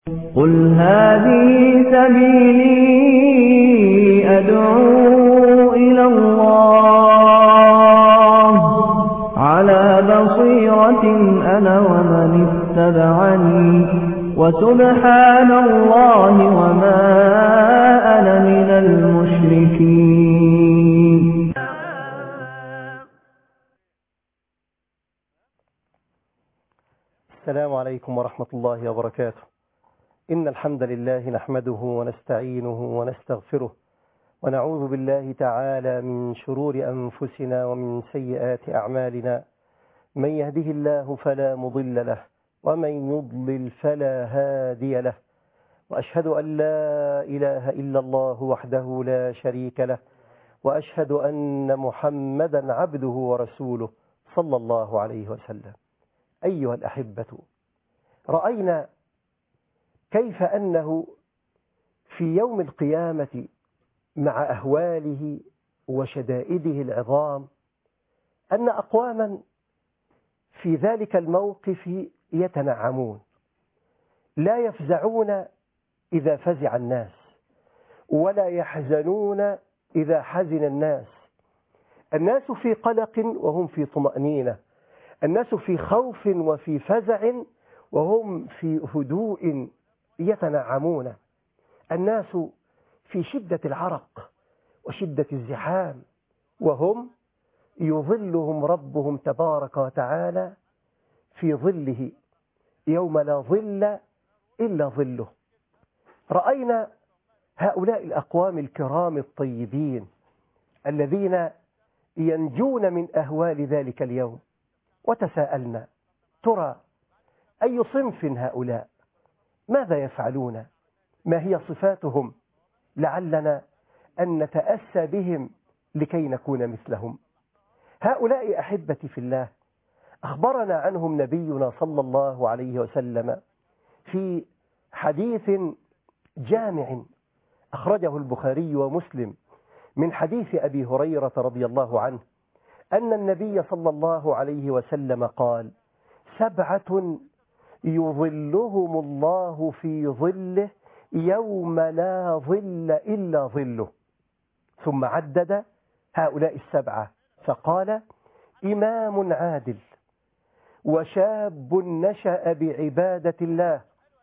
قل هذه سبيلي أدعو إلى الله على بصيرة أنا ومن اتبعني وسبحان الله وما أنا من المشركين. السلام عليكم ورحمة الله وبركاته. إن الحمد لله نحمده ونستعينه ونستغفره ونعوذ بالله تعالى من شرور أنفسنا ومن سيئات أعمالنا. من يهده الله فلا مضل له ومن يضلل فلا هادي له، وأشهد أن لا إله إلا الله وحده لا شريك له، وأشهد أن محمدا عبده ورسوله صلى الله عليه وسلم. أيها الأحبة، رأينا كيف أنه في يوم القيامة مع أهواله وشدائده العظام أن أقواما في ذلك الموقف يتنعمون، لا يفزعون إذا فزع الناس ولا يحزنون إذا حزن الناس. الناس في قلق وهم في طمأنينة، الناس في خوف وفي فزع وهم في هدوء يتنعمون. الناس في شدة العرق وشدة الزحام وهم يظلهم ربهم تبارك وتعالى في ظله يوم لا ظل إلا ظله. رأينا هؤلاء الأقوام الكرام الطيبين الذين ينجون من أهوال ذلك اليوم، وتساءلنا ترى أي صنف هؤلاء؟ ماذا يفعلون؟ ما هي صفاتهم؟ لعلنا أن نتأسى بهم لكي نكون مثلهم. هؤلاء أحبتي في الله أخبرنا عنهم نبينا صلى الله عليه وسلم في حديث جامع أخرجه البخاري ومسلم من حديث أبي هريرة رضي الله عنه أن النبي صلى الله عليه وسلم قال: 7 يظلهم الله في ظله يوم لا ظل إلا ظله. ثم عدد هؤلاء 7 فقال: إمام عادل، وشاب نشأ بعبادة الله،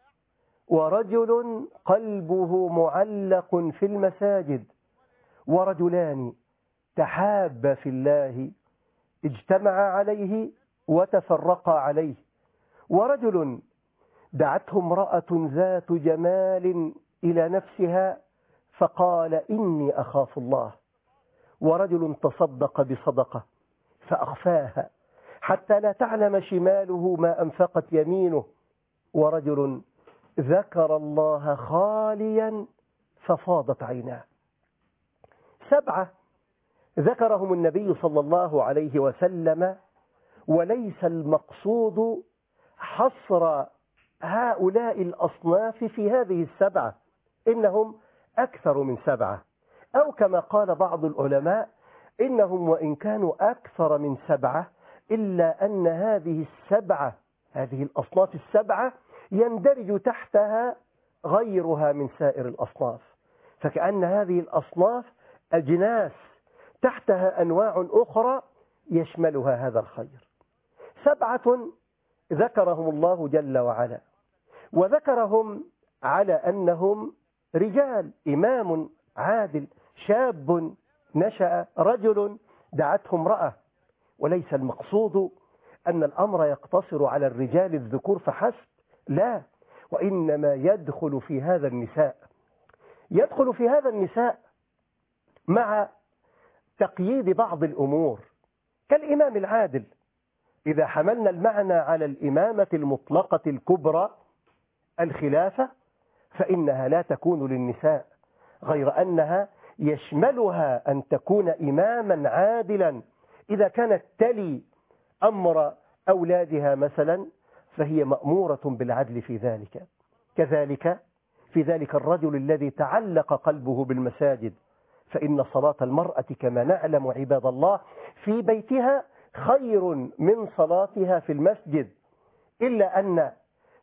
ورجل قلبه معلق في المساجد، ورجلان تحابا في الله اجتمعا عليه وتفرقا عليه، ورجل دعته امرأة ذات جمال إلى نفسها فقال: إني أخاف الله، ورجل تصدق بصدقة فأخفاها حتى لا تعلم شماله ما أنفقت يمينه، ورجل ذكر الله خاليا ففاضت عيناه. 7 ذكرهم النبي صلى الله عليه وسلم، وليس المقصود حصر هؤلاء الأصناف في هذه 7، إنهم أكثر من 7، أو كما قال بعض العلماء إنهم وإن كانوا أكثر من 7 إلا أن هذه 7 هذه الأصناف 7 يندرج تحتها غيرها من سائر الأصناف، فكأن هذه الأصناف أجناس تحتها أنواع أخرى يشملها هذا الخير. 7 ذكرهم الله جل وعلا، وذكرهم على أنهم رجال: إمام عادل، شاب نشأ، رجل دعته امرأة. وليس المقصود أن الأمر يقتصر على الرجال الذكور فحسب، لا، وإنما يدخل في هذا النساء، يدخل في هذا النساء مع تقييد بعض الأمور كالإمام العادل. إذا حملنا المعنى على الإمامة المطلقة الكبرى الخلافة فإنها لا تكون للنساء، غير أنها يشملها أن تكون إماما عادلا. إذا كانت تلي أمر أولادها مثلا فهي مأمورة بالعدل في ذلك. كذلك في ذلك الرجل الذي تعلق قلبه بالمساجد، فإن صلاة المرأة كما نعلم عباد الله في بيتها خير من صلاتها في المسجد، إلا أن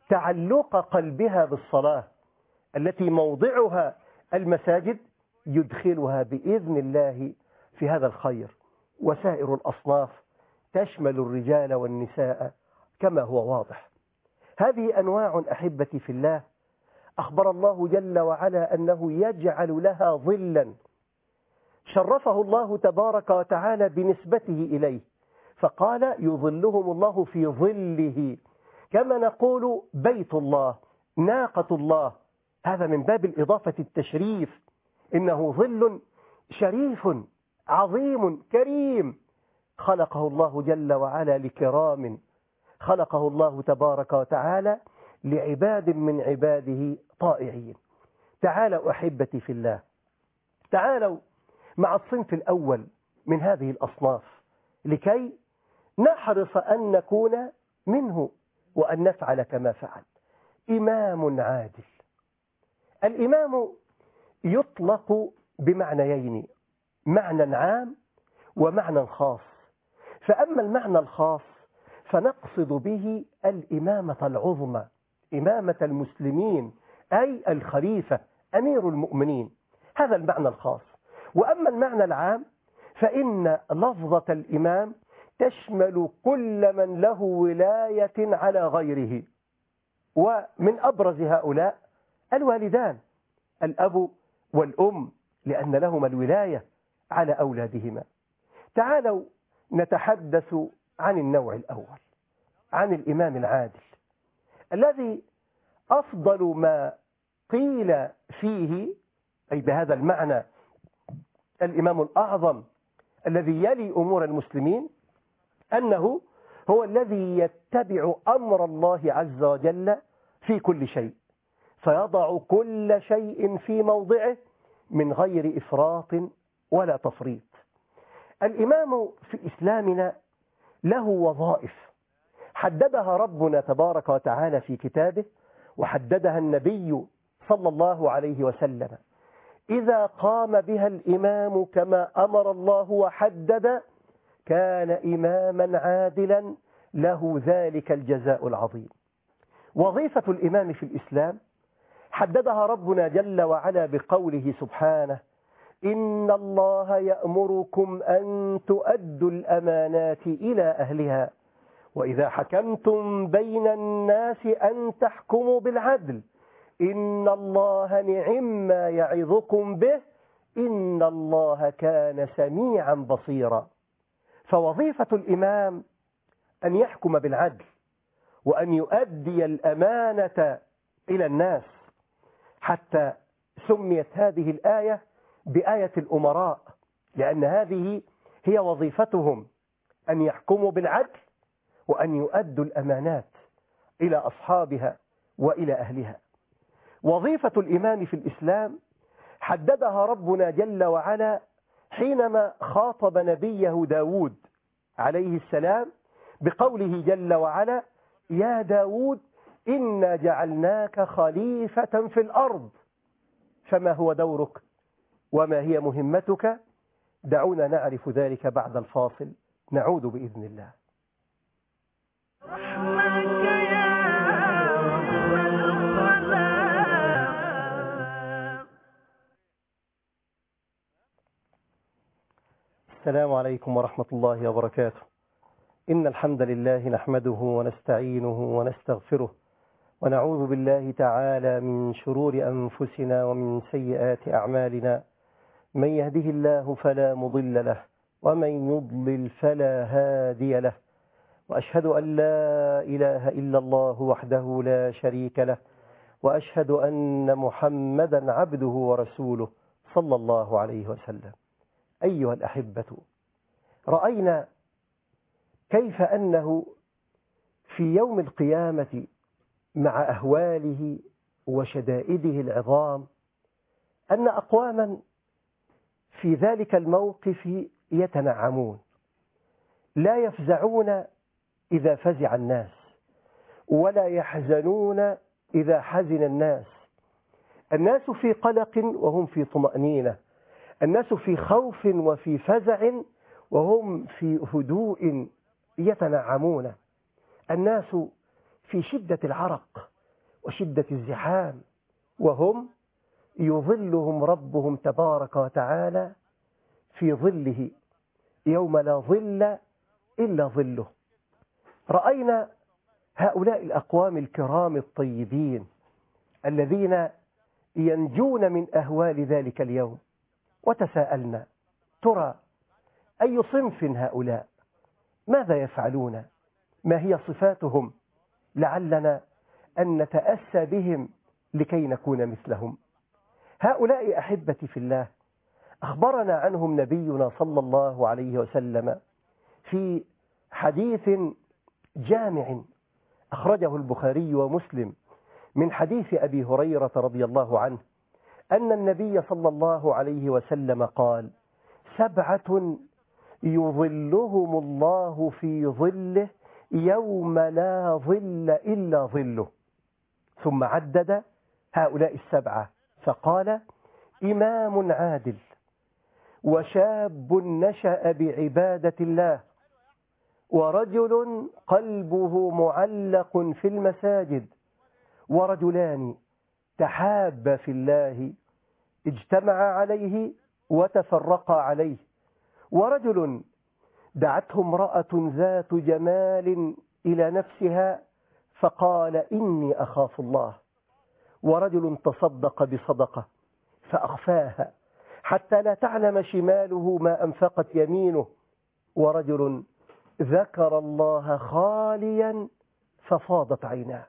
تعلق قلبها بالصلاة التي موضعها المساجد يدخلها بإذن الله في هذا الخير. وسائر الأصناف تشمل الرجال والنساء كما هو واضح. هذه أنواع أحبتي في الله أخبر الله جل وعلا أنه يجعل لها ظلا شرفه الله تبارك وتعالى بنسبته إليه، فقال يظلهم الله في ظله، كما نقول بيت الله، ناقة الله، هذا من باب الإضافة التشريف، إنه ظل شريف عظيم كريم خلقه الله جل وعلا لكرام، خلقه الله تبارك وتعالى لعباد من عباده طائعين. تعالوا أحبتي في الله، تعالوا مع الصنف الأول من هذه الأصناف لكي نحرص أن نكون منه وأن نفعل كما فعل. إمام عادل. الإمام يطلق بمعنيين، معنى عام ومعنى خاص. فأما المعنى الخاص فنقصد به الإمامة العظمى، إمامة المسلمين، أي الخليفة أمير المؤمنين، هذا المعنى الخاص. وأما المعنى العام فإن لفظة الإمام تشمل كل من له ولاية على غيره، ومن أبرز هؤلاء الوالدان، الأب والأم، لأن لهما الولاية على أولادهما. تعالوا نتحدث عن النوع الأول، عن الإمام العادل الذي أفضل ما قيل فيه، أي بهذا المعنى الإمام الأعظم الذي يلي أمور المسلمين، أنه هو الذي يتبع أمر الله عز وجل في كل شيء، فيضع كل شيء في موضعه من غير إفراط ولا تفريط. الإمام في إسلامنا له وظائف حددها ربنا تبارك وتعالى في كتابه، وحددها النبي صلى الله عليه وسلم. إذا قام بها الإمام كما أمر الله وحدد كان إماما عادلا له ذلك الجزاء العظيم. وظيفة الإمام في الإسلام حددها ربنا جل وعلا بقوله سبحانه: إن الله يأمركم أن تؤدوا الأمانات إلى أهلها وإذا حكمتم بين الناس أن تحكموا بالعدل إن الله نعما يعظكم به إن الله كان سميعا بصيرا. فوظيفة الإمام أن يحكم بالعدل وأن يؤدي الأمانة إلى الناس، حتى سميت هذه الآية بآية الأمراء، لأن هذه هي وظيفتهم، أن يحكموا بالعدل وأن يؤدوا الأمانات إلى أصحابها وإلى أهلها. وظيفة الإمام في الإسلام حددها ربنا جل وعلا حينما خاطب نبيه داود عليه السلام بقوله جل وعلا: يا داود إنا جعلناك خليفة في الأرض فما هو دورك وما هي مهمتك؟ دعونا نعرف ذلك بعد الفاصل، نعود بإذن الله. السلام عليكم ورحمة الله وبركاته. إن الحمد لله نحمده ونستعينه ونستغفره ونعوذ بالله تعالى من شرور أنفسنا ومن سيئات أعمالنا، من يهده الله فلا مضل له ومن يضلل فلا هادي له، وأشهد أن لا إله إلا الله وحده لا شريك له، وأشهد أن محمدا عبده ورسوله صلى الله عليه وسلم. أيها الأحبة، رأينا كيف أنه في يوم القيامة مع أهواله وشدائده العظام أن أقواما في ذلك الموقف يتنعمون، لا يفزعون إذا فزع الناس ولا يحزنون إذا حزن الناس. الناس في قلق وهم في طمأنينة، الناس في خوف وفي فزع وهم في هدوء يتنعمون. الناس في شدة العرق وشدة الزحام، وهم يظلهم ربهم تبارك وتعالى في ظله يوم لا ظل إلا ظله. رأينا هؤلاء الأقوام الكرام الطيبين الذين ينجون من أهوال ذلك اليوم، وتساءلنا ترى أي صنف هؤلاء؟ ماذا يفعلون؟ ما هي صفاتهم؟ لعلنا أن نتأسى بهم لكي نكون مثلهم. هؤلاء أحبتي في الله أخبرنا عنهم نبينا صلى الله عليه وسلم في حديث جامع أخرجه البخاري ومسلم من حديث أبي هريرة رضي الله عنه أن النبي صلى الله عليه وسلم قال: 7 يظلهم الله في ظله يوم لا ظل إلا ظله. ثم عدد هؤلاء 7 فقال: إمام عادل، وشاب نشأ بعبادة الله، ورجل قلبه معلق في المساجد، ورجلان تحابا في الله اجتمعا عليه وتفرقا عليه، ورجل دعته امرأة ذات جمال إلى نفسها فقال: إني أخاف الله، ورجل تصدق بصدقة فأخفاها حتى لا تعلم شماله ما أنفقت يمينه، ورجل ذكر الله خاليا ففاضت عيناه.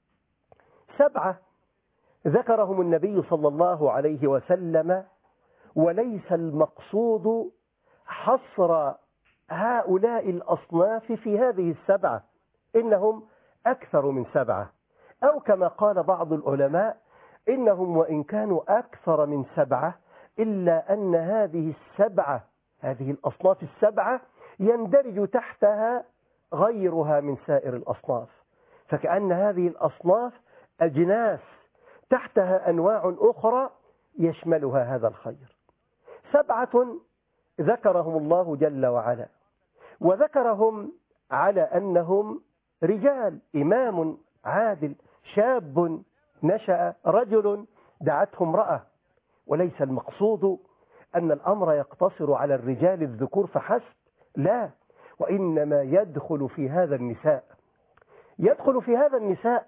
7 ذكرهم النبي صلى الله عليه وسلم، وليس المقصود حصر هؤلاء الأصناف في هذه 7، إنهم أكثر من 7، أو كما قال بعض العلماء إنهم وإن كانوا أكثر من 7 إلا أن هذه 7 هذه الأصناف 7 يندرج تحتها غيرها من سائر الأصناف، فكأن هذه الأصناف أجناس تحتها أنواع أخرى يشملها هذا الخير. 7 ذكرهم الله جل وعلا، وذكرهم على أنهم رجال: إمام عادل، شاب نشأ، رجل دعته امرأة. وليس المقصود أن الأمر يقتصر على الرجال الذكور فحسب، لا، وإنما يدخل في هذا النساء، يدخل في هذا النساء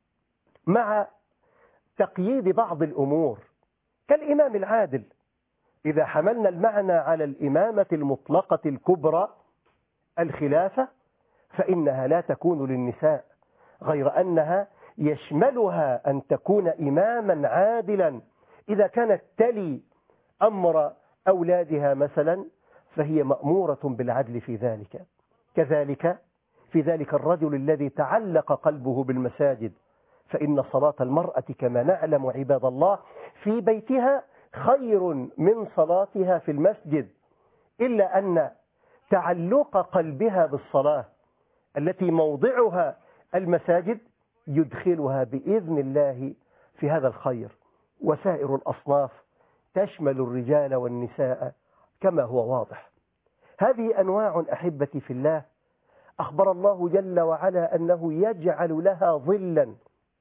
مع تقييد بعض الأمور كالإمام العادل. إذا حملنا المعنى على الإمامة المطلقة الكبرى الخلافة فإنها لا تكون للنساء، غير أنها يشملها أن تكون إماما عادلا. إذا كانت تلي أمر أولادها مثلا فهي مأمورة بالعدل في ذلك. كذلك في ذلك الرجل الذي تعلق قلبه بالمساجد، فإن صلاة المرأة كما نعلم عباد الله في بيتها خير من صلاتها في المسجد، إلا أن تعلق قلبها بالصلاة التي موضعها المساجد يدخلها بإذن الله في هذا الخير. وسائر الأصناف تشمل الرجال والنساء كما هو واضح. هذه أنواع أحبتي في الله أخبر الله جل وعلا أنه يجعل لها ظلا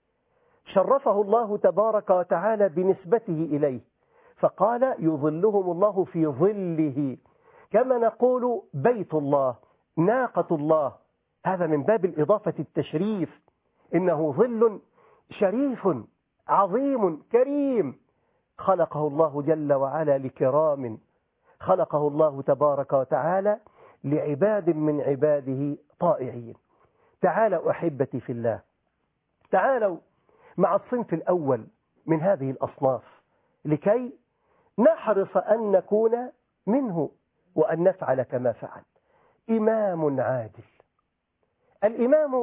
شرفه الله تبارك وتعالى بنسبته إليه، فقال: يظلهم الله في ظله، كما نقول بيت الله، ناقة الله، هذا من باب الإضافة التشريف، إنه ظل شريف عظيم كريم خلقه الله جل وعلا لكرام، خلقه الله تبارك وتعالى لعباد من عباده طائعين. تعالوا أحبتي في الله، تعالوا مع الصنف الأول من هذه الأصناف لكي نحرص أن نكون منه وأن نفعل كما فعل. إمام عادل. الإمام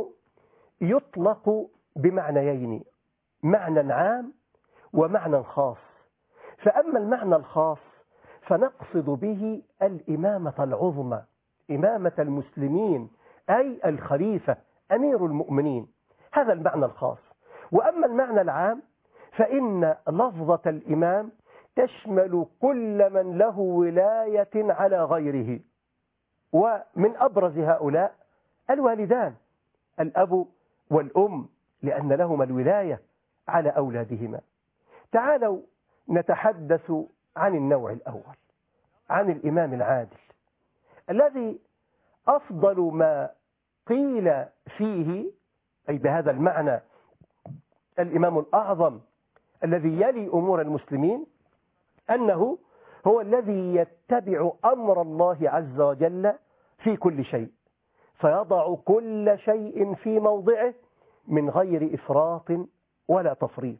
يطلق بمعنيين: معنى عام ومعنى خاص. فأما المعنى الخاص فنقصد به الإمامة العظمى، إمامة المسلمين، أي الخليفة أمير المؤمنين، هذا المعنى الخاص. وأما المعنى العام فإن لفظة الإمام تشمل كل من له ولاية على غيره، ومن أبرز هؤلاء الوالدان، الأب والأم لأن لهما الولاية على أولادهما. تعالوا نتحدث عن النوع الأول، عن الإمام العادل الذي أفضل ما قيل فيه، أي بهذا المعنى الإمام الأعظم الذي يلي أمور المسلمين، أنه هو الذي يتبع أمر الله عز وجل في كل شيء، فيضع كل شيء في موضعه من غير إفراط ولا تفريط.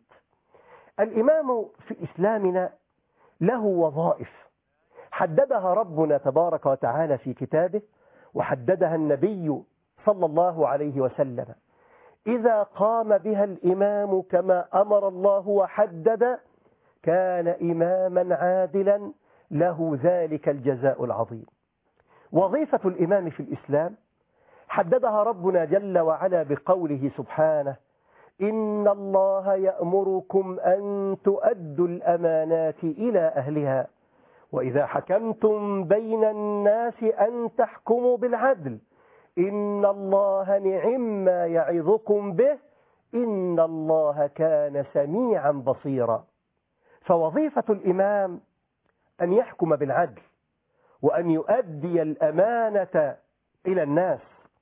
الإمام في إسلامنا له وظائف حددها ربنا تبارك وتعالى في كتابه، وحددها النبي صلى الله عليه وسلم. إذا قام بها الإمام كما أمر الله وحدد كان إماما عادلا له ذلك الجزاء العظيم. وظيفة الإمام في الإسلام حددها ربنا جل وعلا بقوله سبحانه: إن الله يأمركم أن تؤدوا الأمانات إلى أهلها وإذا حكمتم بين الناس أن تحكموا بالعدل إن الله نعم يعظكم به إن الله كان سميعا بصيرا. فوظيفة الإمام أن يحكم بالعدل وأن يؤدي الأمانة إلى الناس،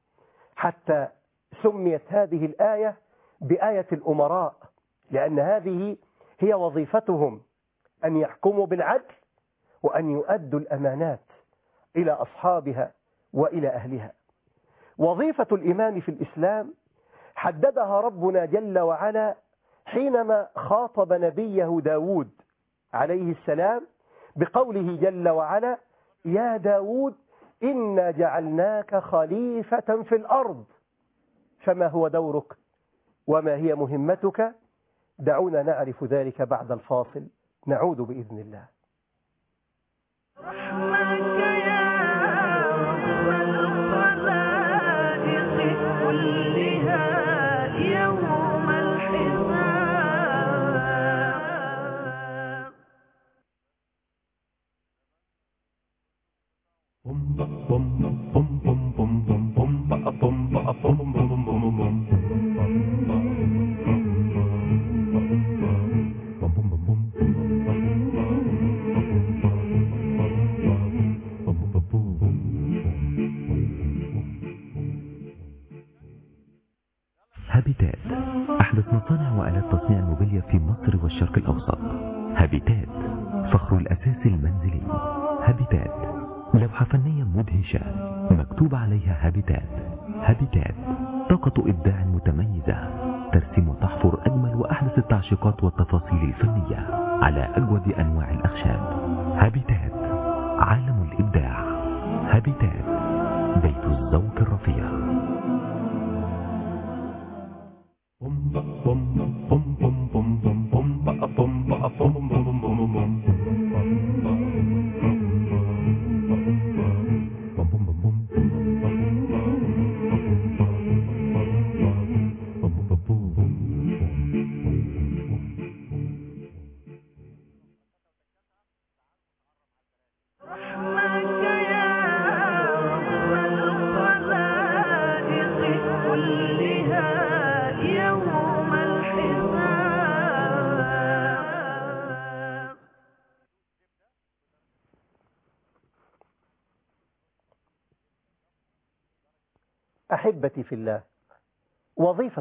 حتى سميت هذه الآية بآية الأمراء، لأن هذه هي وظيفتهم، أن يحكموا بالعدل وأن يؤدوا الأمانات إلى أصحابها وإلى أهلها. وظيفة الإمام في الإسلام حددها ربنا جل وعلا حينما خاطب نبيه داود عليه السلام بقوله جل وعلا: يا داود إنا جعلناك خليفة في الأرض. فما هو دورك وما هي مهمتك؟ دعونا نعرف ذلك بعد الفاصل، نعود بإذن الله. رحمك يا رب الخلائق كلها يوم هابيتات أحدث مصانع وآلات تصنيع الموبيليا في مصر والشرق الأوسط. هابيتات فخر الأساس المنزلي. هابيتات لوحة فنية مدهشة مكتوب عليها هابيتات. هابيتات طاقة إبداع متميزة ترسم وتحفر أجمل وأحدث التعشيقات والتفاصيل الفنية على أجود أنواع الأخشاب. هابيتات عالم الإبداع. هابيتات بيت الذوق الرفيع. أحبتي في الله، وظيفة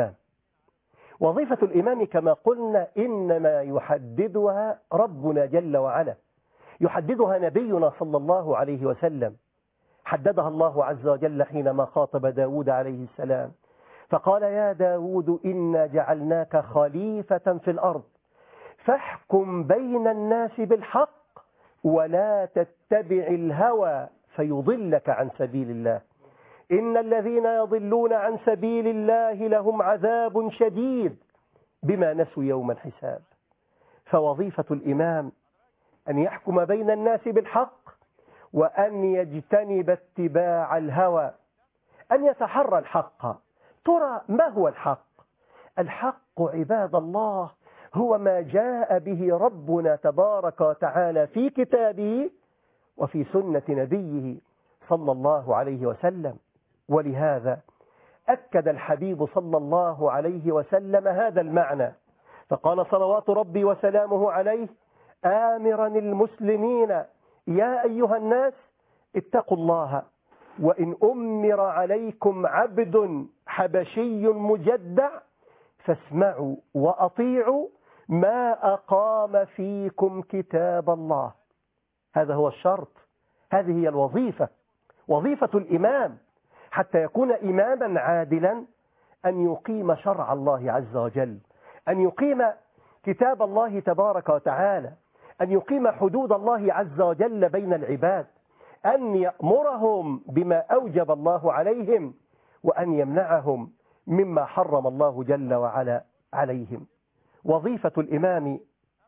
الإمام كما قلنا إنما يحددها ربنا جل وعلا، يحددها نبينا صلى الله عليه وسلم. حددها الله عز وجل حينما خاطب داود عليه السلام فقال: يا داود إنا جعلناك خليفة في الأرض فاحكم بين الناس بالحق ولا تتبع الهوى فيضلك عن سبيل الله إن الذين يضلون عن سبيل الله لهم عذاب شديد بما نسوا يوم الحساب. فوظيفة الإمام أن يحكم بين الناس بالحق وأن يجتنب اتباع الهوى، أن يتحرى الحق. ترى ما هو الحق؟ الحق عباد الله هو ما جاء به ربنا تبارك وتعالى في كتابه وفي سنة نبيه صلى الله عليه وسلم. ولهذا أكد الحبيب صلى الله عليه وسلم هذا المعنى، فقال صلوات ربي وسلامه عليه آمرا المسلمين يا أيها الناس اتقوا الله، وإن أمر عليكم عبد حبشي مجدع فاسمعوا وأطيعوا ما أقام فيكم كتاب الله. هذا هو الشرط، هذه هي الوظيفة، وظيفة الإمام حتى يكون إماما عادلا أن يقيم شرع الله عز وجل، أن يقيم كتاب الله تبارك وتعالى، أن يقيم حدود الله عز وجل بين العباد، أن يأمرهم بما أوجب الله عليهم، وأن يمنعهم مما حرم الله جل وعلا عليهم. وظيفة الإمام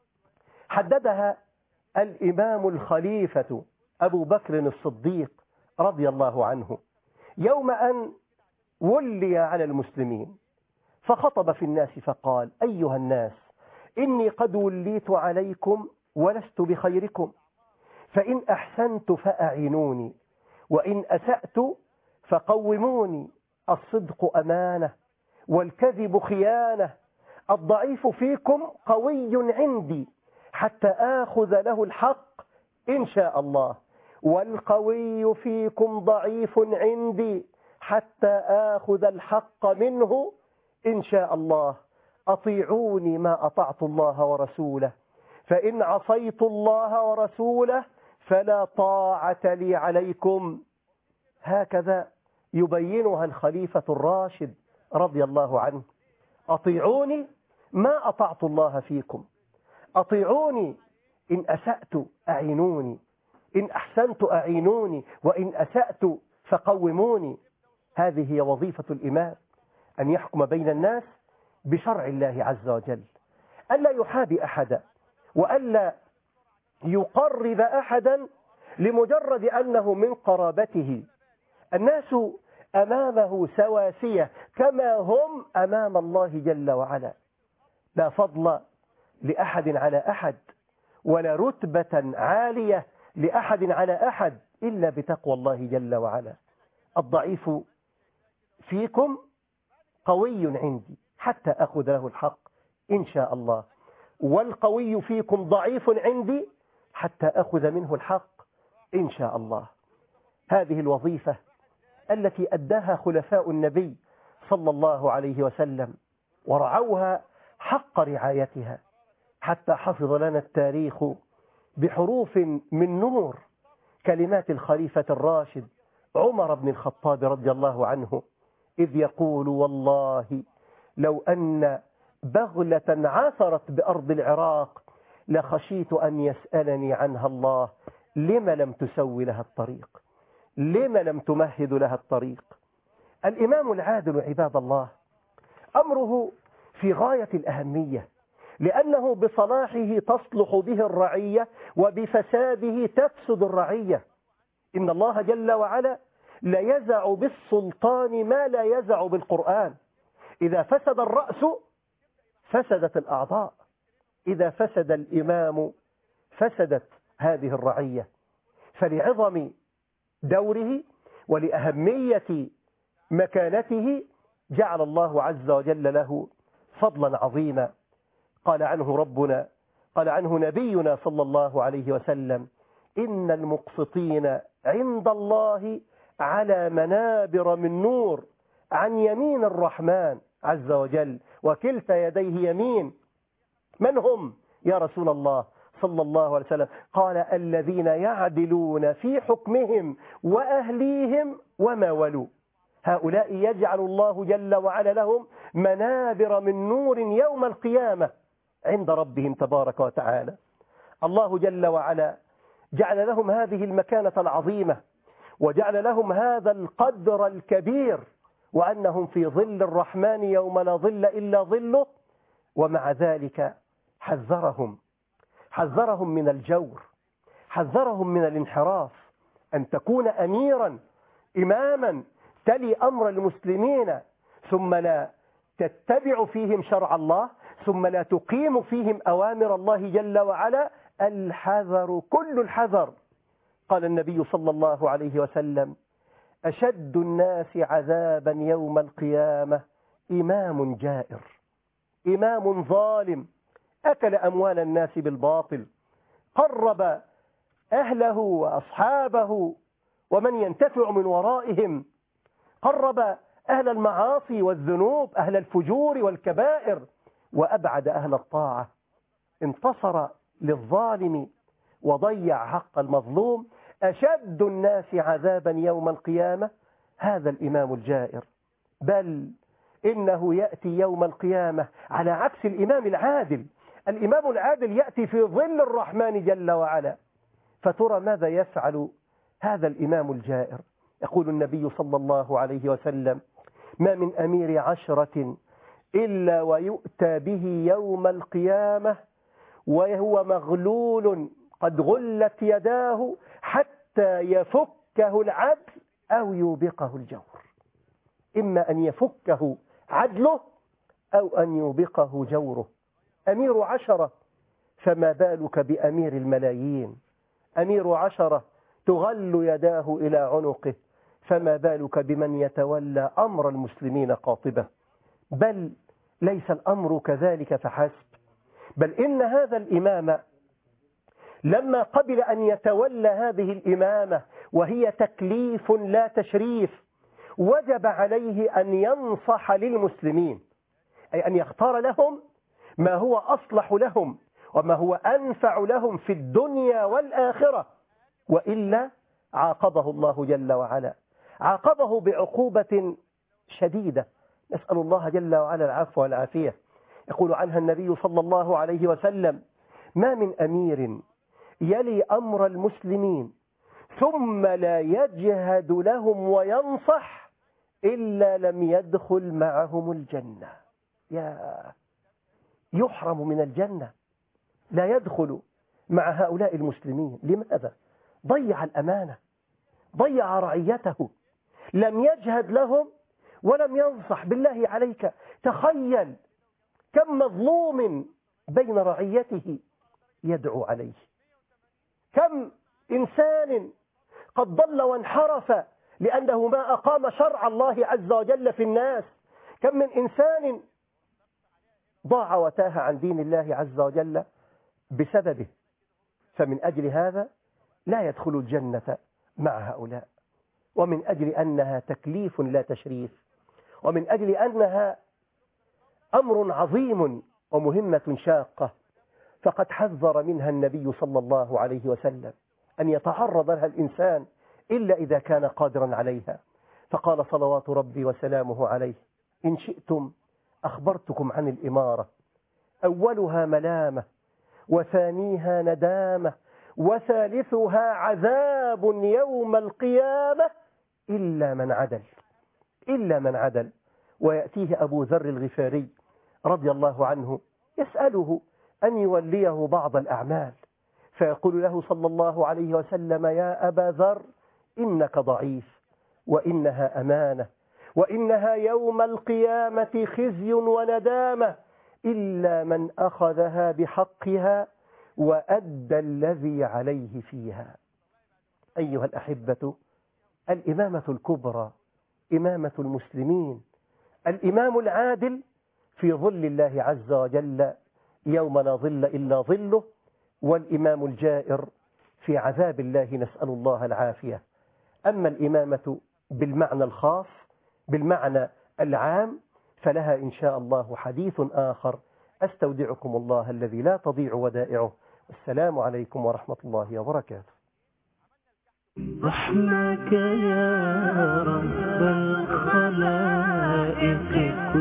حددها الإمام الخليفة أبو بكر الصديق رضي الله عنه يوم أن ولي على المسلمين، فخطب في الناس فقال أيها الناس إني قد وليت عليكم ولست بخيركم، فإن أحسنت فأعينوني، وإن أسأت فقوموني، الصدق أمانة والكذب خيانة، الضعيف فيكم قوي عندي حتى آخذ له الحق إن شاء الله، والقوي فيكم ضعيف عندي حتى آخذ الحق منه إن شاء الله، أطيعوني ما أطعت الله ورسوله، فإن عصيت الله ورسوله فلا طاعة لي عليكم. هكذا يبينها الخليفة الراشد رضي الله عنه، أطيعوني ما أطعت الله فيكم، أطيعوني إن أسأت أعينوني، إن أحسنت أعينوني، وإن أسأت فقوموني. هذه هي وظيفة الإمام، أن يحكم بين الناس بشرع الله عز وجل، ألا يحابي أحدا، وألا يقرب أحدا لمجرد أنه من قرابته. الناس أمامه سواسية كما هم أمام الله جل وعلا، لا فضل لأحد على أحد، ولا رتبة عالية لأحد على أحد إلا بتقوى الله جل وعلا. الضعيف فيكم قوي عندي حتى أخذ له الحق إن شاء الله، والقوي فيكم ضعيف عندي حتى أخذ منه الحق إن شاء الله. هذه الوظيفة التي أداها خلفاء النبي صلى الله عليه وسلم ورعوها حق رعايتها، حتى حفظ لنا التاريخ بحروف من نور كلمات الخليفة الراشد عمر بن الخطاب رضي الله عنه، إذ يقول والله لو أن بغلة عثرت بأرض العراق لخشيت أن يسألني عنها الله لم لم تسوي لها الطريق، لم لم تمهد لها الطريق. الإمام العادل عباد الله أمره في غاية الأهمية، لأنه بصلاحه تصلح به الرعية، وبفساده تفسد الرعية. إن الله جل وعلا لا يزع بالسلطان ما لا يزع بالقرآن. إذا فسد الرأس فسدت الأعضاء، إذا فسد الإمام فسدت هذه الرعية. فلعظم دوره ولأهمية مكانته جعل الله عز وجل له فضلا عظيما. قال عنه نبينا صلى الله عليه وسلم إن المقسطين عند الله على منابر من نور عن يمين الرحمن عز وجل، وكلتا يديه يمين. من هم يا رسول الله صلى الله عليه وسلم؟ قال الذين يعدلون في حكمهم وأهليهم وما ولوا. هؤلاء يجعل الله جل وعلا لهم منابر من نور يوم القيامة عند ربهم تبارك وتعالى. الله جل وعلا جعل لهم هذه المكانة العظيمة، وجعل لهم هذا القدر الكبير، وأنهم في ظل الرحمن يوم لا ظل إلا ظله. ومع ذلك حذرهم من الجور، حذرهم من الانحراف، أن تكون أميرا إماما تلي أمر المسلمين ثم لا تتبع فيهم شرع الله، ثم لا تقيم فيهم أوامر الله جل وعلا. الحذر كل الحذر. قال النبي صلى الله عليه وسلم أشد الناس عذابا يوم القيامة إمام جائر، إمام ظالم أكل أموال الناس بالباطل، قرب أهله وأصحابه ومن ينتفع من ورائهم، قرب أهل المعاصي والذنوب، أهل الفجور والكبائر، وأبعد أهل الطاعة، انتصر للظالم وضيع حق المظلوم. أشد الناس عذابا يوم القيامة هذا الإمام الجائر، بل إنه يأتي يوم القيامة على عكس الإمام العادل. الإمام العادل يأتي في ظل الرحمن جل وعلا، فترى ماذا يفعل هذا الإمام الجائر. يقول النبي صلى الله عليه وسلم: ما من أمير 10 إلا ويؤتى به يوم القيامة وهو مغلول قد غلت يداه حتى يفكه العدل أو يوبقه الجور. إما أن يفكه عدله أو أن يوبقه جوره. أمير 10، فما بالك بأمير الملايين؟ أمير 10 تغل يداه إلى عنقه، فما بالك بمن يتولى أمر المسلمين قاطبة؟ بل ليس الأمر كذلك فحسب، بل إن هذا الإمام لما قبل أن يتولى هذه الإمامة وهي تكليف لا تشريف، وجب عليه أن ينصح للمسلمين، أي أن يختار لهم ما هو أصلح لهم وما هو أنفع لهم في الدنيا والآخرة، وإلا عاقبه الله جل وعلا، عاقبه بعقوبة شديدة، نسأل الله جل وعلا العفو والعافية. يقول عنها النبي صلى الله عليه وسلم: ما من أمير يلي أمر المسلمين ثم لا يجهد لهم وينصح إلا لم يدخل معهم الجنة. يحرم من الجنة، لا يدخل مع هؤلاء المسلمين. لماذا؟ ضيع الأمانة، ضيع رعيته، لم يجهد لهم ولم ينصح. بالله عليك تخيل كم مظلوم بين رعيته يدعو عليه، كم إنسان قد ضل وانحرف لأنه ما أقام شرع الله عز وجل في الناس، كم من إنسان ضاع وتاه عن دين الله عز وجل بسببه. فمن أجل هذا لا يدخل الجنة مع هؤلاء، ومن أجل أنها تكليف لا تشريف، ومن أجل أنها أمر عظيم ومهمة شاقة، فقد حذر منها النبي صلى الله عليه وسلم أن يتعرض لها الإنسان إلا إذا كان قادرا عليها. فقال صلوات ربي وسلامه عليه: إن شئتم أخبرتكم عن الإمارة، أولها ملامة، وثانيها ندامة، وثالثها عذاب يوم القيامة إلا من عدل، إلا من عدل. ويأتيه أبو ذر الغفاري رضي الله عنه يسأله أن يوليه بعض الأعمال، فيقول له صلى الله عليه وسلم: يا أبا ذر إنك ضعيف، وإنها أمانة، وإنها يوم القيامة خزي وندامة إلا من أخذها بحقها وأدى الذي عليه فيها. أيها الأحبة، الإمامة الكبرى إمامة المسلمين، الإمام العادل في ظل الله عز وجل يوم لا ظل إلا ظله، والإمام الجائر في عذاب الله، نسأل الله العافية. أما الإمامة بالمعنى الخاص، بالمعنى العام، فلها إن شاء الله حديث آخر. أستودعكم الله الذي لا تضيع ودائعه. السلام عليكم ورحمة الله وبركاته. رحمك يا رب الخلائق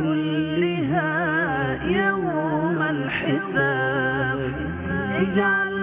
كلها يوم الحساب، اجعل